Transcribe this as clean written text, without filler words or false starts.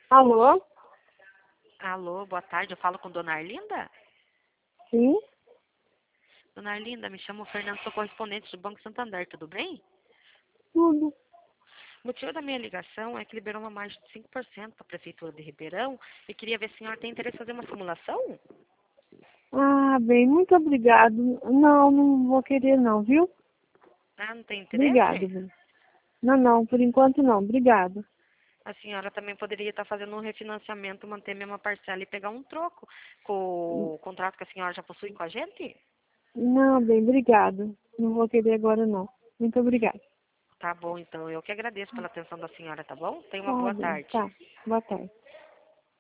Alô? Alô, boa tarde. Eu falo com Dona Arlinda? Sim? Dona Arlinda, me chamo Fernando, sou correspondente do Banco Santander, tudo bem? Tudo. O motivo da minha ligação é que liberou uma margem de 5% para a Prefeitura de Ribeirão e queria ver se a senhora tem interesse em fazer uma simulação? Ah, bem, muito obrigado. Não, não vou querer não, viu? Ah, não tem Obrigado, interesse? viu? Não, não, por enquanto não. Obrigado. A senhora também poderia estar fazendo um refinanciamento, manter a mesma parcela e pegar um troco com o contrato que a senhora já possui com a gente? Não, bem, obrigado. Não vou querer agora não. Muito obrigada. Tá bom, então. Eu que agradeço pela atenção da senhora, tá bom? Tenha uma Tá boa bem, tarde. tá. Boa tarde.